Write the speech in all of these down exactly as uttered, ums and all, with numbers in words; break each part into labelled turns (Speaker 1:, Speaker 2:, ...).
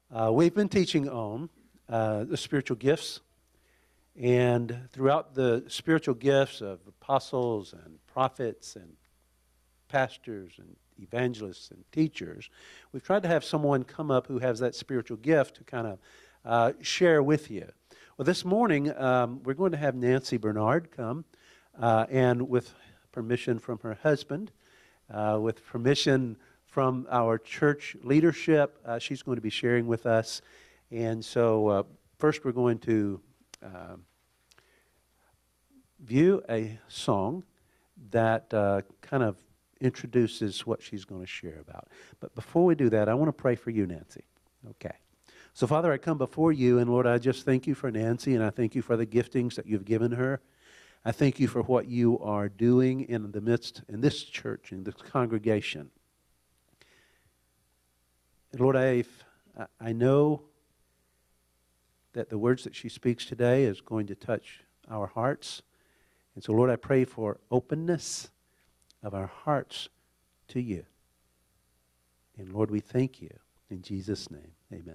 Speaker 1: Uh, we've been teaching on uh, the spiritual gifts, and throughout the spiritual gifts of apostles and prophets and pastors and evangelists and teachers, we've tried to have someone come up who has that spiritual gift to kind of uh, share with you. Well, this morning, um, we're going to have Nancy Bernard come, uh, and with permission from her husband, uh, with permission from our church leadership, uh, she's going to be sharing with us. And so uh, first we're going to uh, view a song that uh, kind of introduces what she's going to share about. But before we do that, I want to pray for you, Nancy. Okay. So, Father, I come before you, and Lord, I just thank you for Nancy, and I thank you for the giftings that you've given her. I thank you for what you are doing in the midst, in this church, in this congregation. And Lord, I, I know that the words that she speaks today is going to touch our hearts. And so, Lord, I pray for openness of our hearts to you. And Lord, we thank you. In Jesus' name, amen.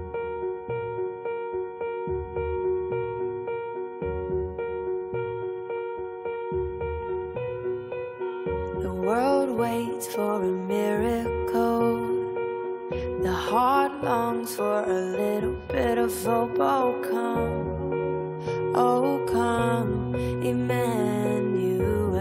Speaker 2: The world waits for a miracle. The heart longs for a little bit of hope. Oh, come, oh, come, Emmanuel.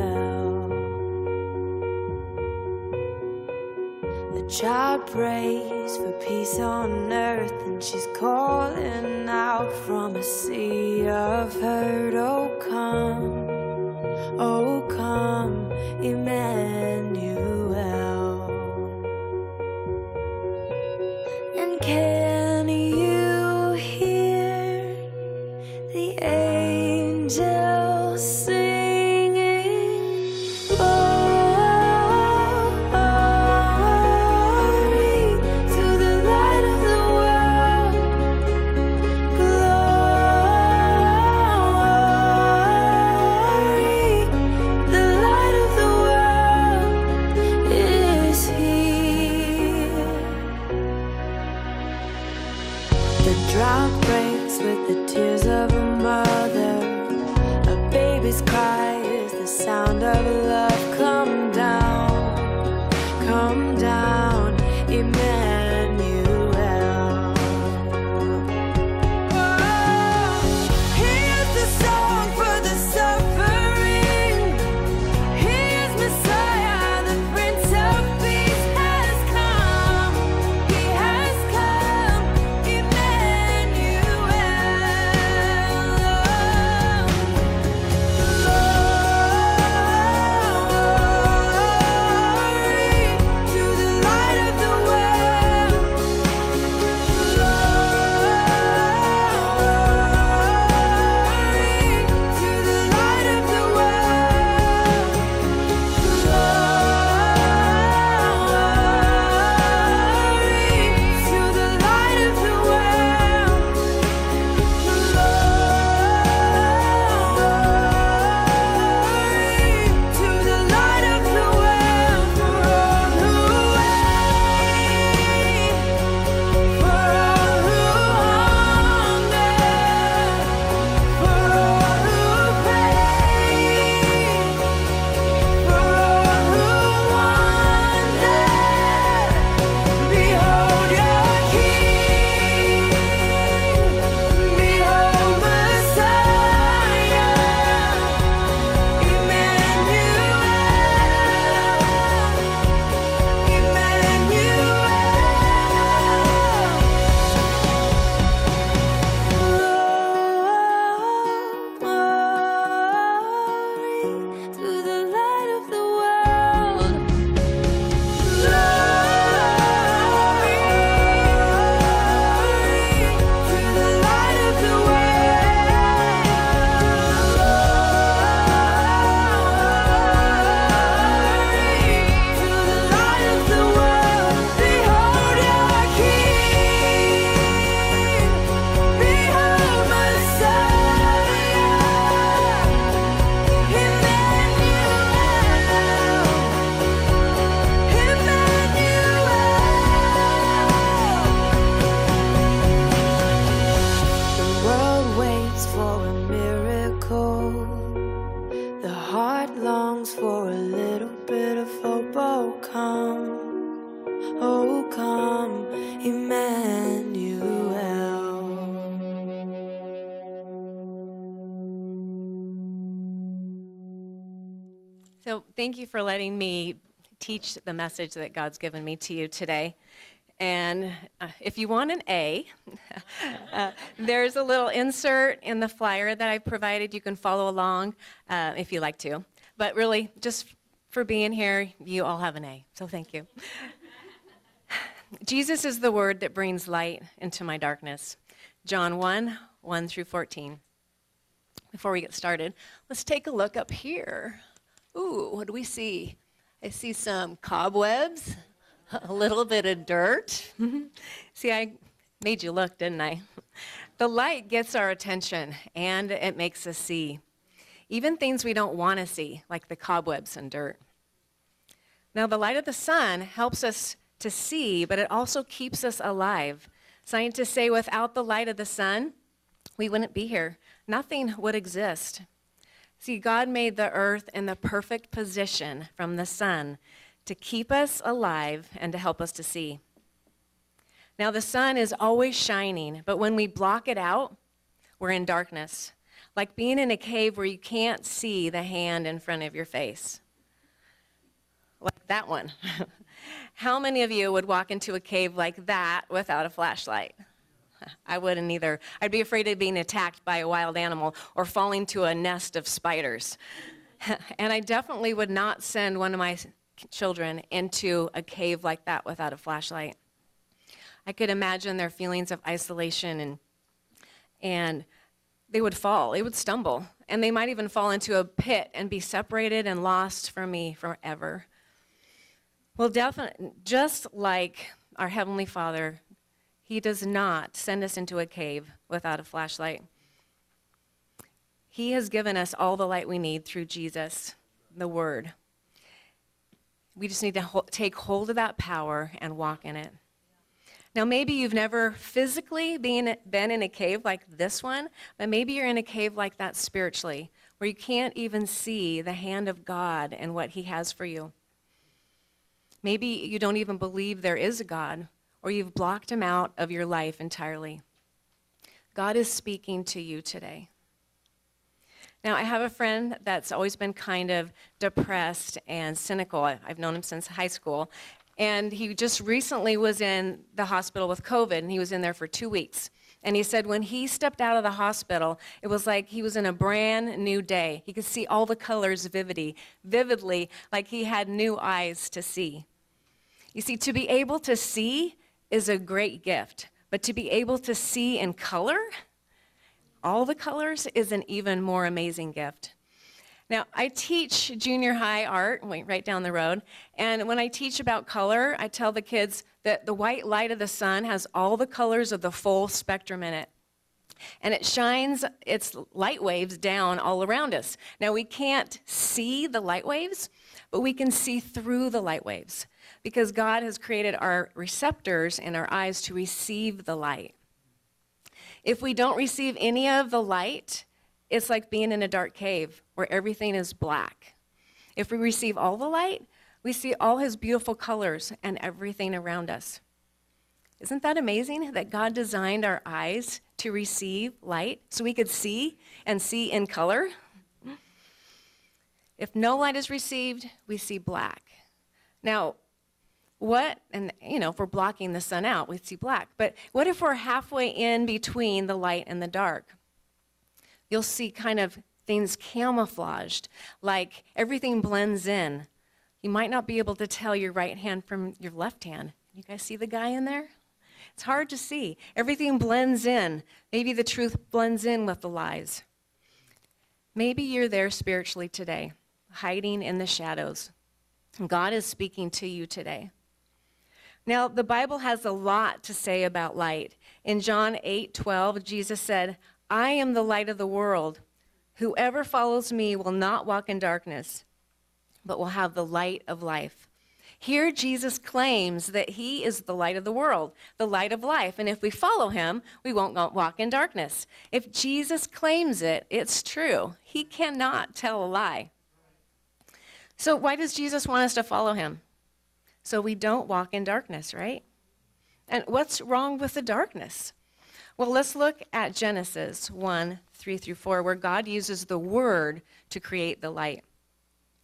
Speaker 2: The child prays for peace on earth, and she's calling out from a sea of hurt. Oh, come, oh, come, Emmanuel. Can you hear the angels singing? Glory to the light of the world. Glory, the light of the world is here. The drought breaks with the tears of a mother. A baby's cry is the sound of love. Come down, come down, Emmanuel. Oh, here's the song for the suffering. Here's Messiah, the Prince of Peace has come. He has come, Emmanuel. Oh,
Speaker 3: thank you for letting me teach the message that God's given me to you today. And uh, if you want an A, uh, there's a little insert in the flyer that I provided. You can follow along uh, if you like to. But really, just for being here, you all have an A, so thank you. Jesus is the word that brings light into my darkness. John one, one through fourteen. Before we get started, let's take a look up here. Ooh, what do we see? I see some cobwebs, a little bit of dirt. See, I made you look, didn't I? The light gets our attention, and it makes us see. Even things we don't want to see, like the cobwebs and dirt. Now, the light of the sun helps us to see, but it also keeps us alive. Scientists say without the light of the sun, we wouldn't be here. Nothing would exist. See, God made the earth in the perfect position from the sun to keep us alive and to help us to see. Now, the sun is always shining, but when we block it out, we're in darkness, like being in a cave where you can't see the hand in front of your face. Like that one. How many of you would walk into a cave like that without a flashlight? I wouldn't either. I'd be afraid of being attacked by a wild animal or falling to a nest of spiders. And I definitely would not send one of my children into a cave like that without a flashlight. I could imagine their feelings of isolation, and and they would fall, they would stumble, and they might even fall into a pit and be separated and lost from me forever. Well, definitely, just like our Heavenly Father, He does not send us into a cave without a flashlight. He has given us all the light we need through Jesus, the Word. We just need to ho- take hold of that power and walk in it. Now, maybe you've never physically been, been in a cave like this one, but maybe you're in a cave like that spiritually, where you can't even see the hand of God and what He has for you. Maybe you don't even believe there is a God, or you've blocked Him out of your life entirely. God is speaking to you today. Now, I have a friend that's always been kind of depressed and cynical. I've known him since high school. And he just recently was in the hospital with COVID, and he was in there for two weeks. And he said when he stepped out of the hospital, it was like he was in a brand new day. He could see all the colors vividly, vividly, like he had new eyes to see. You see, to be able to see is a great gift, but to be able to see in color, all the colors, is an even more amazing gift. Now, I teach junior high art, wait, right down the road, and when I teach about color, I tell the kids that the white light of the sun has all the colors of the full spectrum in it. And it shines its light waves down all around us. Now, we can't see the light waves, but we can see through the light waves because God has created our receptors in our eyes to receive the light. If we don't receive any of the light, it's like being in a dark cave where everything is black. If we receive all the light, we see all His beautiful colors and everything around us. Isn't that amazing that God designed our eyes to receive light so we could see and see in color? If no light is received, we see black. Now, what, and you know, if we're blocking the sun out, we see black. But what if we're halfway in between the light and the dark? You'll see kind of things camouflaged, like everything blends in. You might not be able to tell your right hand from your left hand. You guys see the guy in there? It's hard to see. Everything blends in. Maybe the truth blends in with the lies. Maybe you're there spiritually today, hiding in the shadows. God is speaking to you today. Now, the Bible has a lot to say about light. In John eight twelve, Jesus said, "I am the light of the world. Whoever follows me will not walk in darkness, but will have the light of life." Here, Jesus claims that He is the light of the world, the light of life. And if we follow Him, we won't walk in darkness. If Jesus claims it, it's true. He cannot tell a lie. So why does Jesus want us to follow Him? So we don't walk in darkness, right? And what's wrong with the darkness? Well, let's look at Genesis one, three through four, where God uses the Word to create the light.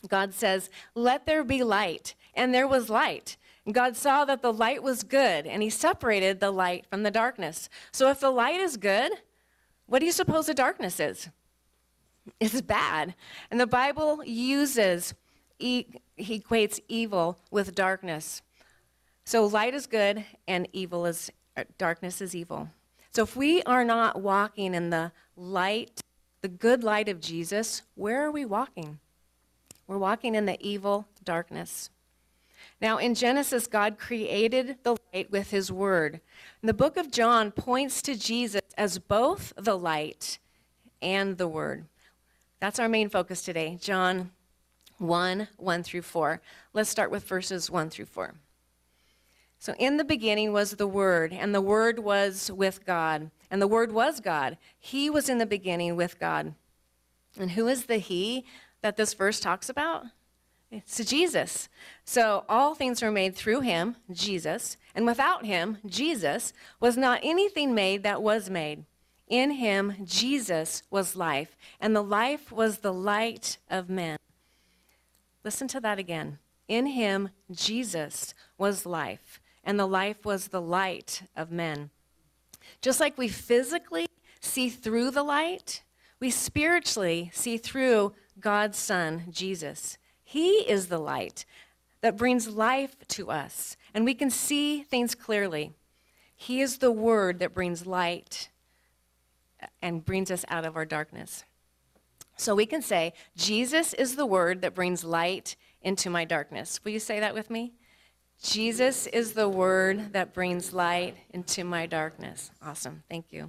Speaker 3: God says, "Let there be light," and there was light. And God saw that the light was good, and he separated the light from the darkness. So if the light is good, what do you suppose the darkness is? It's bad. And the Bible uses, he equates evil with darkness. So light is good, and evil is, darkness is evil. So if we are not walking in the light, the good light of Jesus, where are we walking? We're walking in the evil darkness. Now, in Genesis, God created the light with his word. And the book of John points to Jesus as both the light and the word. That's our main focus today, John one, one through four. Let's start with verses one through four. So in the beginning was the Word, and the Word was with God, and the Word was God. He was in the beginning with God. And who is the He that this verse talks about? It's Jesus. So all things were made through him, Jesus, and without him, Jesus, was not anything made that was made. In him, Jesus was life, and the life was the light of men. Listen to that again. In him, Jesus was life, and the life was the light of men. Just like we physically see through the light, we spiritually see through God's Son, Jesus. He is the light that brings life to us, and we can see things clearly. He is the word that brings light and brings us out of our darkness. So we can say, Jesus is the word that brings light into my darkness. Will you say that with me? Jesus is the word that brings light into my darkness. Awesome. Thank you.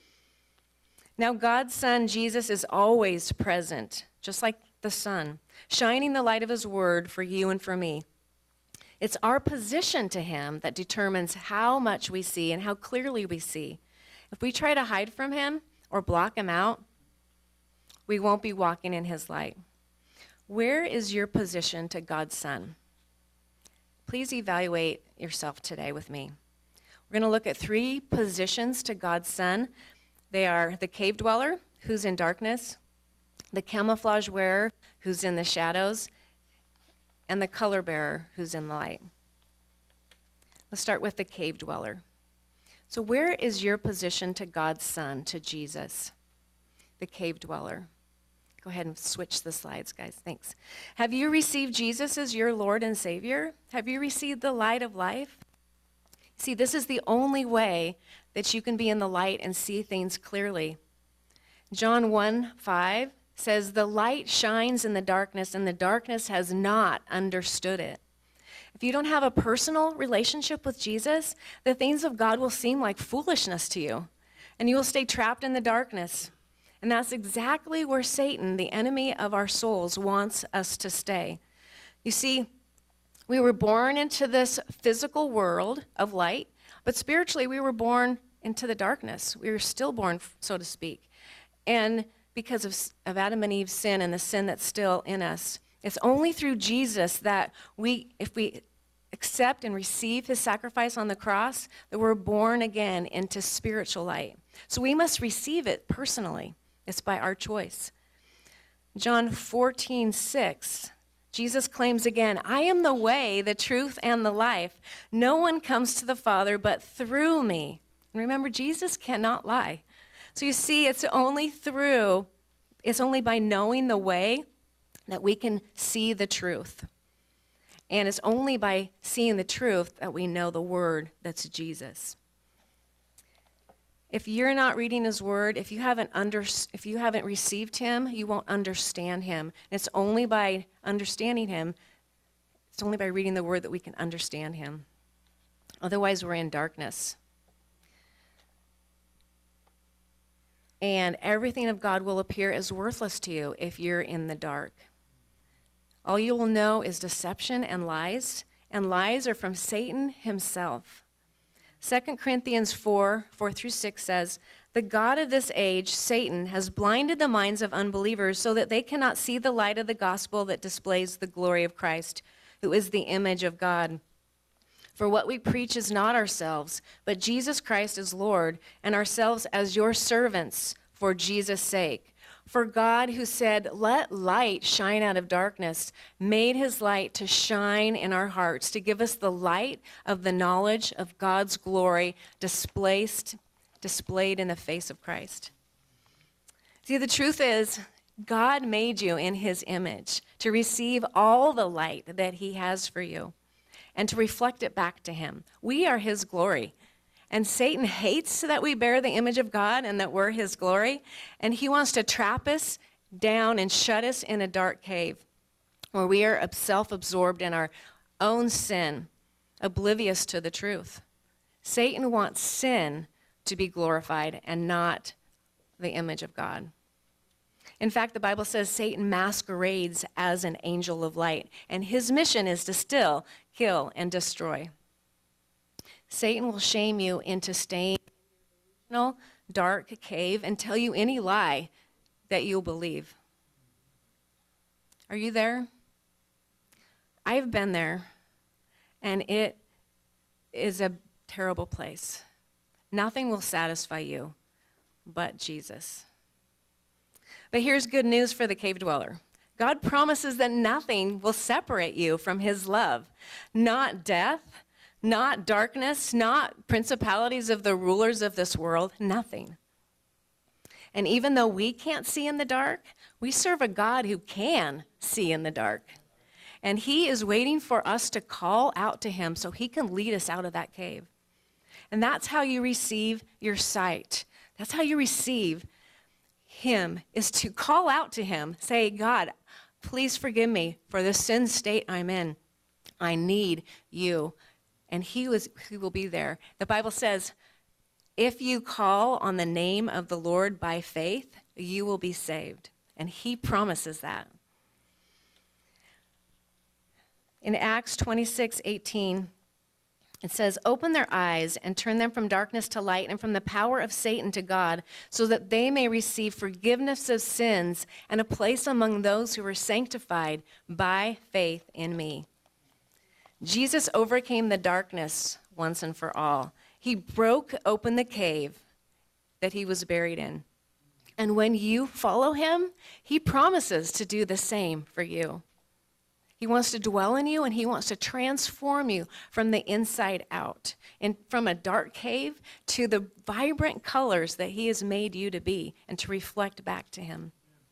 Speaker 3: Now, God's Son, Jesus, is always present, just like the sun, shining the light of his word for you and for me. It's our position to him that determines how much we see and how clearly we see. If we try to hide from him or block him out, we won't be walking in his light. Where is your position to God's Son? Please evaluate yourself today with me. We're going to look at three positions to God's Son. They are the cave dweller, who's in darkness, the camouflage wearer, who's in the shadows, and the color bearer, who's in the light. Let's start with the cave dweller. So where is your position to God's Son, to Jesus, the cave dweller? Go ahead and switch the slides, guys. Thanks. Have you received Jesus as your Lord and Savior? Have you received the light of life? See, this is the only way that you can be in the light and see things clearly. John one five says, "The light shines in the darkness, and the darkness has not understood it." If you don't have a personal relationship with Jesus, the things of God will seem like foolishness to you, and you will stay trapped in the darkness. And that's exactly where Satan, the enemy of our souls, wants us to stay. You see, we were born into this physical world of light, but spiritually we were born into the darkness. We were still born, so to speak. And because of, of Adam and Eve's sin and the sin that's still in us, it's only through Jesus that we, if we accept and receive his sacrifice on the cross, that we're born again into spiritual light. So we must receive it personally. It's by our choice. John fourteen six, Jesus claims again, "I am the way, the truth, and the life. No one comes to the Father but through me." And remember, Jesus cannot lie. So you see, it's only through, it's only by knowing the way that we can see the truth. And it's only by seeing the truth that we know the word that's Jesus. If you're not reading his word, if you haven't under, if you haven't received him, you won't understand him. And it's only by understanding him, it's only by reading the word that we can understand him. Otherwise, we're in darkness. And everything of God will appear as worthless to you if you're in the dark. All you will know is deception and lies, and lies are from Satan himself. Second Corinthians four, four through six says, "The God of this age, Satan, has blinded the minds of unbelievers so that they cannot see the light of the gospel that displays the glory of Christ, who is the image of God. For what we preach is not ourselves, but Jesus Christ is Lord, and ourselves as your servants for Jesus' sake. For God, who said, "Let light shine out of darkness," made his light to shine in our hearts, to give us the light of the knowledge of God's glory displaced, displayed in the face of Christ. See, the truth is, God made you in his image to receive all the light that he has for you and to reflect it back to him. We are his glory. And Satan hates that we bear the image of God and that we're his glory. And he wants to trap us down and shut us in a dark cave where we are self-absorbed in our own sin, oblivious to the truth. Satan wants sin to be glorified and not the image of God. In fact, the Bible says Satan masquerades as an angel of light, and his mission is to still kill and destroy. Satan will shame you into staying in a dark cave and tell you any lie that you'll believe. Are you there? I've been there, and it is a terrible place. Nothing will satisfy you but Jesus. But here's good news for the cave dweller. God promises that nothing will separate you from his love. Not death, not darkness, not principalities of the rulers of this world, nothing. And even though we can't see in the dark, we serve a God who can see in the dark. And he is waiting for us to call out to him so he can lead us out of that cave. And that's how you receive your sight. That's how you receive him, is to call out to him. Say, God, please forgive me for the sin state I'm in. I need you. And he, was, he will be there. The Bible says, if you call on the name of the Lord by faith, you will be saved. And he promises that. In Acts twenty-six eighteen, it says, open their eyes and turn them from darkness to light and from the power of Satan to God, so that they may receive forgiveness of sins and a place among those who are sanctified by faith in me. Jesus overcame the darkness once and for all. He broke open the cave that he was buried in. And when you follow him, he promises to do the same for you. He wants to dwell in you, and he wants to transform you from the inside out, and from a dark cave to the vibrant colors that he has made you to be and to reflect back to him.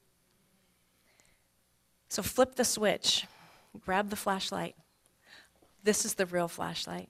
Speaker 3: So flip the switch, grab the flashlight. This is the real flashlight.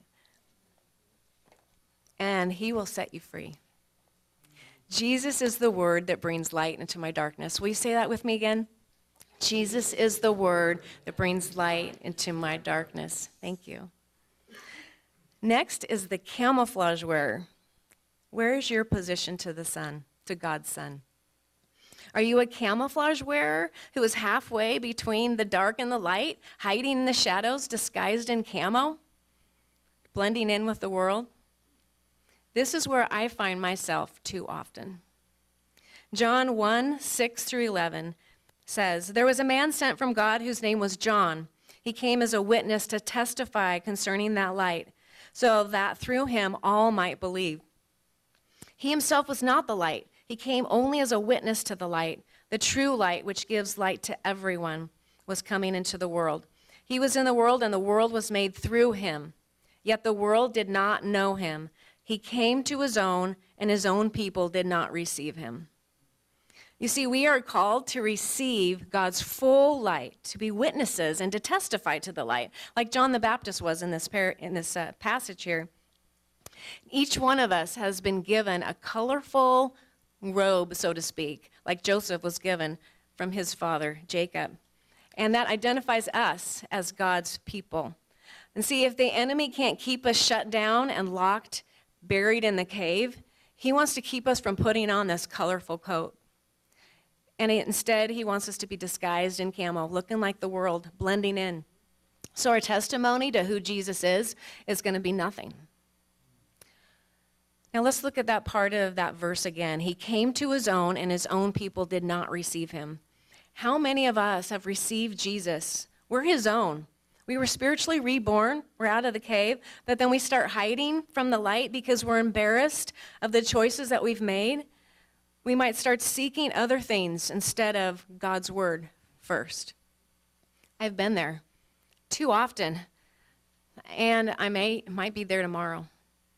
Speaker 3: And he will set you free. Jesus is the word that brings light into my darkness. Will you say that with me again? Jesus is the word that brings light into my darkness. Thank you. Next is the camouflage wearer. Where is your position to the sun, to God's sun? Are you a camouflage wearer who is halfway between the dark and the light, hiding in the shadows, disguised in camo, blending in with the world? This is where I find myself too often. John one, six through eleven says, there was a man sent from God whose name was John. He came as a witness to testify concerning that light, so that through him all might believe. He himself was not the light. He came only as a witness to the light. The true light, which gives light to everyone, was coming into the world. He was in the world, and the world was made through him. Yet the world did not know him. He came to his own, and his own people did not receive him. You see, we are called to receive God's full light, to be witnesses and to testify to the light, like John the Baptist was in this, par- in this uh, passage here. Each one of us has been given a colorful robe, so to speak, like Joseph was given from his father, Jacob. And that identifies us as God's people. And see, if the enemy can't keep us shut down and locked, buried in the cave, he wants to keep us from putting on this colorful coat. And instead, he wants us to be disguised in camo, looking like the world, blending in. So our testimony to who Jesus is is going to be nothing. Now let's look at that part of that verse again. He came to his own, and his own people did not receive him. How many of us have received Jesus? We're his own. We were spiritually reborn. We're out of the cave. But then we start hiding from the light because we're embarrassed of the choices that we've made. we might start seeking other things instead of God's word first. I've been there too often, and I may might be there tomorrow.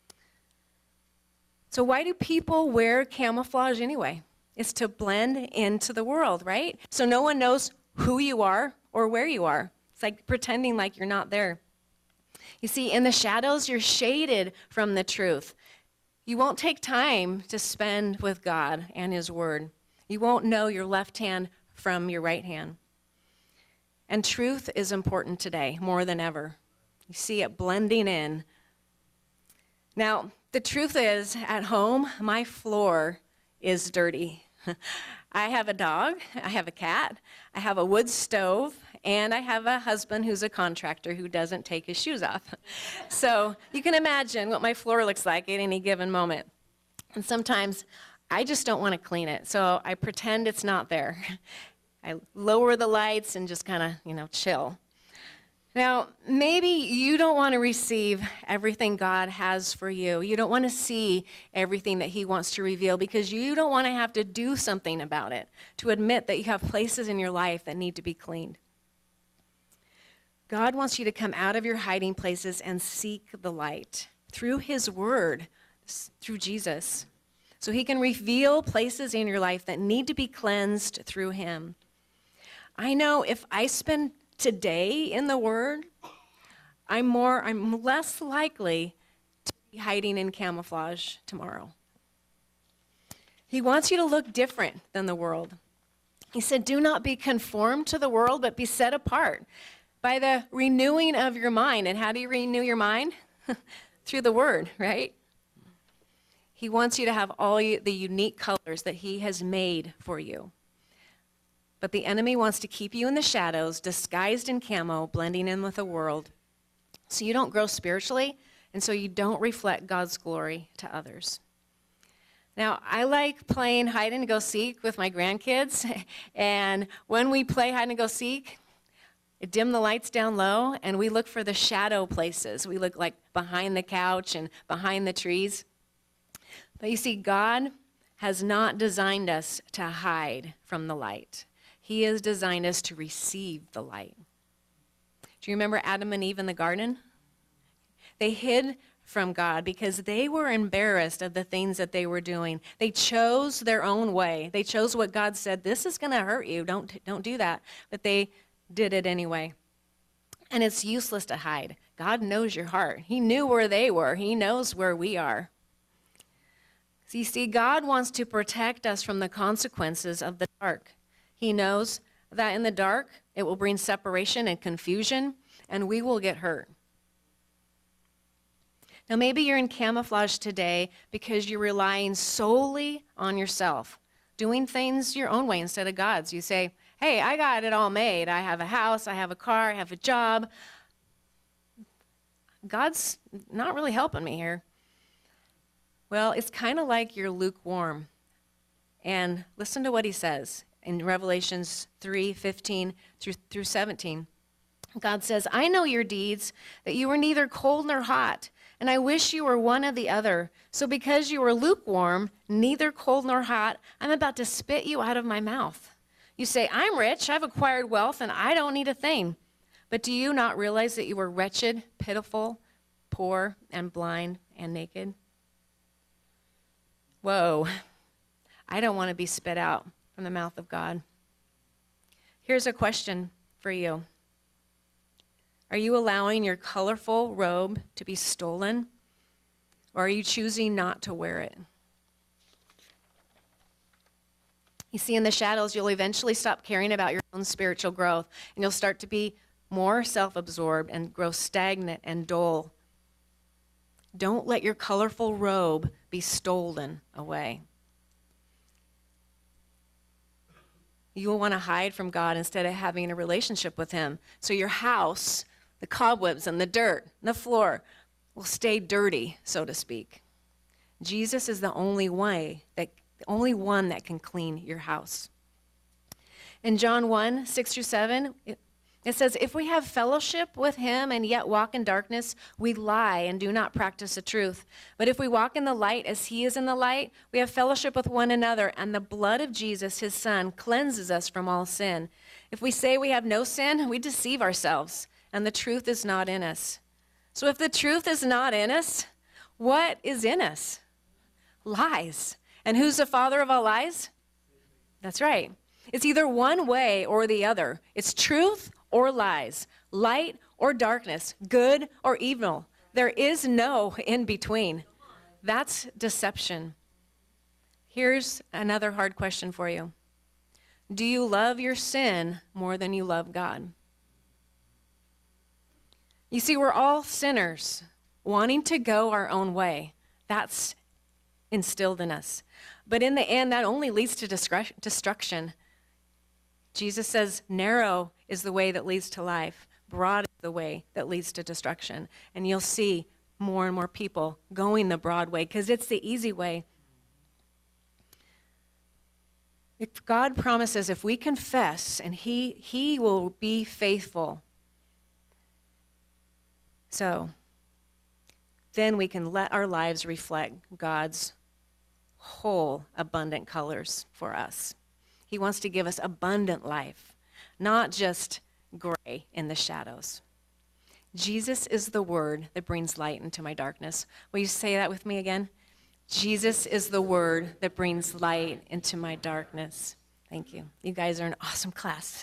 Speaker 3: So why do people wear camouflage anyway? It's to blend into the world, right? So no one knows who you are or where you are. It's like pretending like you're not there. You see, in the shadows, you're shaded from the truth. You won't take time to spend with God and his word. You won't know your left hand from your right hand. And truth is important today, more than ever. You see it blending in. Now, the truth is, at home, my floor is dirty. I have a dog, I have a cat, I have a wood stove, and I have a husband who's a contractor who doesn't take his shoes off. So you can imagine what my floor looks like at any given moment. And sometimes I just don't want to clean it, so I pretend it's not there. I lower the lights and just kind of, you know, chill. Now, maybe you don't want to receive everything God has for you. You don't want to see everything that he wants to reveal because you don't want to have to do something about it, to admit that you have places in your life that need to be cleaned. God wants you to come out of your hiding places and seek the light through his word, through Jesus, so he can reveal places in your life that need to be cleansed through him. I know if I spend today in the word, I'm more, I'm less likely to be hiding in camouflage tomorrow. He wants you to look different than the world. He said, do not be conformed to the world, but be set apart by the renewing of your mind. And how do you renew your mind? Through the word, right? He wants you to have all the unique colors that he has made for you. But the enemy wants to keep you in the shadows, disguised in camo, blending in with the world, so you don't grow spiritually, and so you don't reflect God's glory to others. Now, I like playing hide and go seek with my grandkids, and when we play hide and go seek, I dim the lights down low, and we look for the shadow places. We look like behind the couch and behind the trees. But you see, God has not designed us to hide from the light. He has designed us to receive the light. Do you remember Adam and Eve in the garden? They hid from God because they were embarrassed of the things that they were doing. They chose their own way. They chose what God said, this is going to hurt you. Don't, don't do that. But they did it anyway. And it's useless to hide. God knows your heart. He knew where they were. He knows where we are. So you see, God wants to protect us from the consequences of the dark. He knows that in the dark, it will bring separation and confusion, and we will get hurt. Now, maybe you're in camouflage today because you're relying solely on yourself, doing things your own way instead of God's. You say, hey, I got it all made. I have a house, I have a car, I have a job. God's not really helping me here. Well, it's kind of like you're lukewarm. And listen to what he says in Revelations three fifteen through, through seventeen. God says, I know your deeds, that you were neither cold nor hot, and I wish you were one or the other. So because you were lukewarm, neither cold nor hot, I'm about to spit you out of my mouth. You say, I'm rich, I've acquired wealth, and I don't need a thing. But do you not realize that you were wretched, pitiful, poor, and blind, and naked? Whoa, I don't want to be spit out from the mouth of God. Here's a question for you. Are you allowing your colorful robe to be stolen, or are you choosing not to wear it? You see, in the shadows, you'll eventually stop caring about your own spiritual growth, and you'll start to be more self-absorbed and grow stagnant and dull. Don't let your colorful robe be stolen away. You will want to hide from God instead of having a relationship with him. So your house, the cobwebs and the dirt, and the floor will stay dirty, so to speak. Jesus is the only way that the only one that can clean your house. In John one, six through seven, it, It says, if we have fellowship with him and yet walk in darkness, we lie and do not practice the truth. But if we walk in the light as he is in the light, we have fellowship with one another, and the blood of Jesus, his son, cleanses us from all sin. If we say we have no sin, we deceive ourselves, and the truth is not in us. So if the truth is not in us, what is in us? Lies. And who's the father of all lies? That's right. It's either one way or the other. It's truth or lies, light or darkness, good or evil. There is no in between. That's deception. Here's another hard question for you. Do you love your sin more than you love God? You see, we're all sinners, wanting to go our own way. That's instilled in us. But in the end, that only leads to destruction. Jesus says, narrow is the way that leads to life. Broad is the way that leads to destruction. And you'll see more and more people going the broad way because it's the easy way. If God promises if we confess, and he, he will be faithful. So then we can let our lives reflect God's whole abundant colors for us. He wants to give us abundant life, not just gray in the shadows. Jesus is the word that brings light into my darkness. Will you say that with me again? Jesus is the word that brings light into my darkness. Thank you. You guys are an awesome class.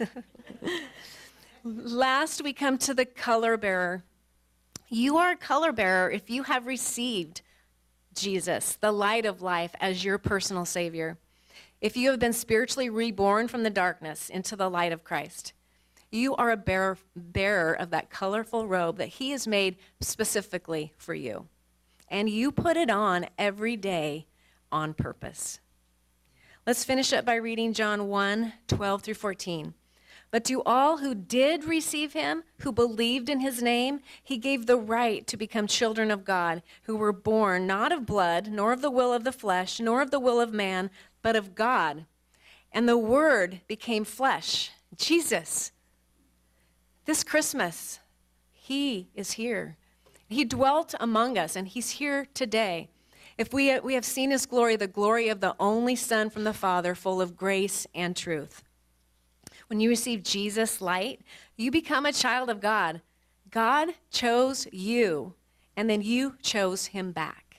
Speaker 3: Last, we come to the color bearer. You are a color bearer if you have received Jesus, the light of life, as your personal Savior. If you have been spiritually reborn from the darkness into the light of Christ, you are a bearer, bearer of that colorful robe that he has made specifically for you. And you put it on every day on purpose. Let's finish up by reading John one, twelve through fourteen. But to all who did receive him, who believed in his name, he gave the right to become children of God, who were born not of blood, nor of the will of the flesh, nor of the will of man, but of God. And the Word became flesh, Jesus. This Christmas, he is here. He dwelt among us, and he's here today. If we, we have seen his glory, the glory of the only Son from the Father, full of grace and truth. When you receive Jesus' light, you become a child of God. God chose you, and then you chose him back.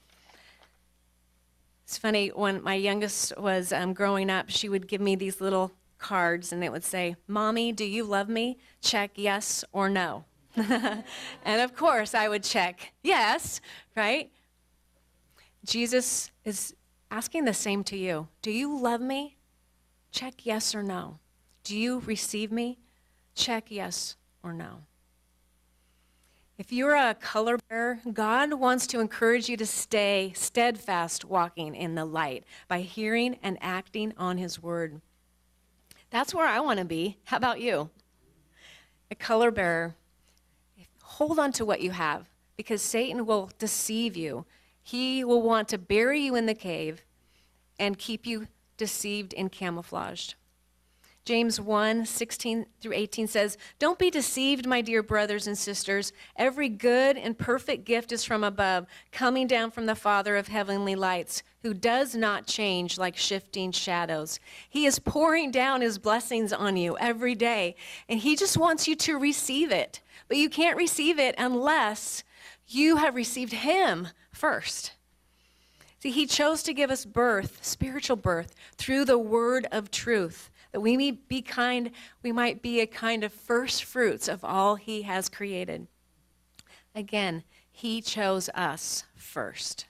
Speaker 3: It's funny, when my youngest was um, growing up, she would give me these little cards, and it would say, Mommy, do you love me? Check yes or no. And of course, I would check yes, right? Jesus is asking the same to you. Do you love me? Check yes or no. Do you receive me? Check yes or no. If you're a color bearer, God wants to encourage you to stay steadfast walking in the light by hearing and acting on his word. That's where I want to be. How about you? A color bearer. Hold on to what you have, because Satan will deceive you. He will want to bury you in the cave and keep you deceived and camouflaged. James one, sixteen through eighteen says, Don't be deceived, my dear brothers and sisters. Every good and perfect gift is from above, coming down from the Father of heavenly lights, who does not change like shifting shadows. He is pouring down his blessings on you every day, and he just wants you to receive it. But you can't receive it unless you have received him first. See, he chose to give us birth, spiritual birth, through the word of truth, that we may be kind, we might be a kind of first fruits of all he has created. Again, he chose us first.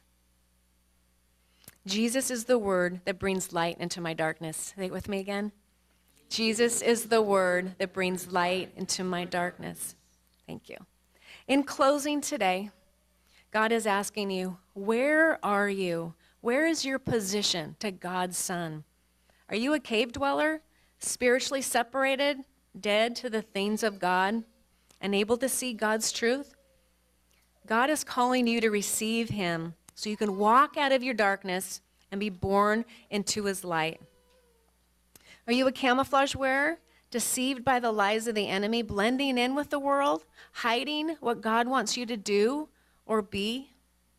Speaker 3: Jesus is the word that brings light into my darkness. Say it with me again. Jesus is the word that brings light into my darkness. Thank you. In closing today, God is asking you, where are you? Where is your position to God's Son? Are you a cave dweller, spiritually separated, dead to the things of God, unable to see God's truth? God is calling you to receive him so you can walk out of your darkness and be born into his light. Are you a camouflage wearer, deceived by the lies of the enemy, blending in with the world, hiding what God wants you to do or be?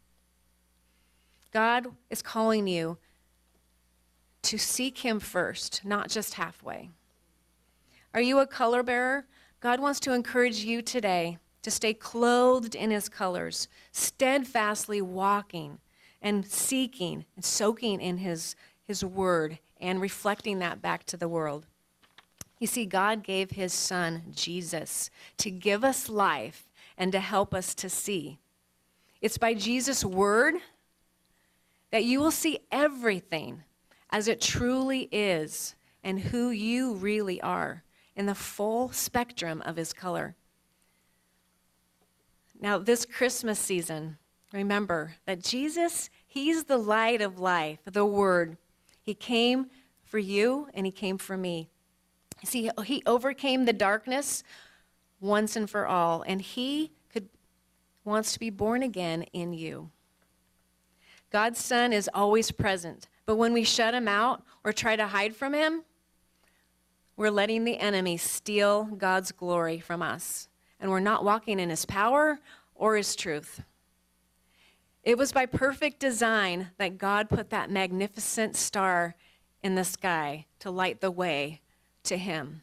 Speaker 3: God is calling you to seek him first, not just halfway. Are you a color bearer? God wants to encourage you today to stay clothed in his colors, steadfastly walking and seeking and soaking in his, his word and reflecting that back to the world. You see, God gave his son, Jesus, to give us life and to help us to see. It's by Jesus' word that you will see everything as it truly is and who you really are in the full spectrum of his color. Now, this Christmas season, remember that Jesus, he's the light of life, the Word. He came for you and he came for me. See, he overcame the darkness once and for all, and he could wants to be born again in you. God's Son is always present, but when we shut him out or try to hide from him, we're letting the enemy steal God's glory from us, and we're not walking in his power or his truth. It was by perfect design that God put that magnificent star in the sky to light the way to him.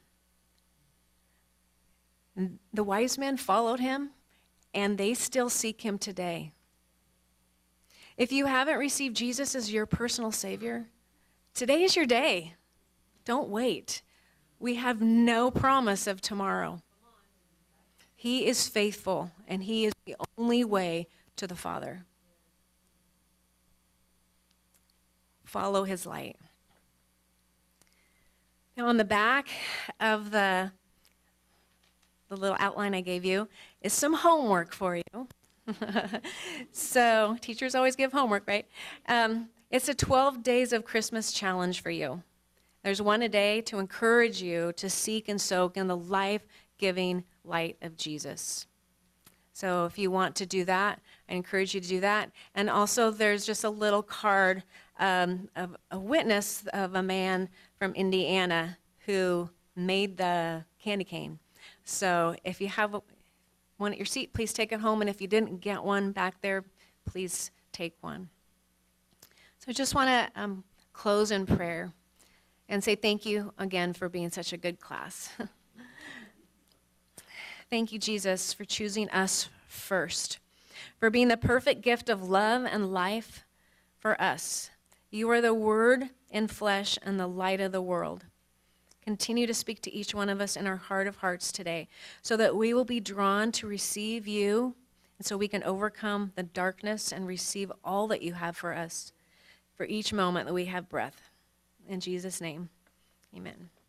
Speaker 3: The wise men followed him, and they still seek him today. If you haven't received Jesus as your personal Savior, today is your day. Don't wait. We have no promise of tomorrow. He is faithful, and he is the only way to the Father. Follow his light. Now, on the back of the, the little outline I gave you is some homework for you. So, teachers always give homework, right? Um, it's a twelve days of Christmas challenge for you. There's one a day to encourage you to seek and soak in the life-giving light of Jesus. So if you want to do that, I encourage you to do that. And also there's just a little card um, of a witness of a man from Indiana who made the candy cane. So if you have one at your seat, please take it home. And if you didn't get one back there, please take one. So I just want to um, close in prayer and say thank you again for being such a good class. Thank you, Jesus, for choosing us first, for being the perfect gift of love and life for us. You are the Word in flesh and the light of the world. Continue to speak to each one of us in our heart of hearts today so that we will be drawn to receive you and so we can overcome the darkness and receive all that you have for us for each moment that we have breath. In Jesus' name, amen.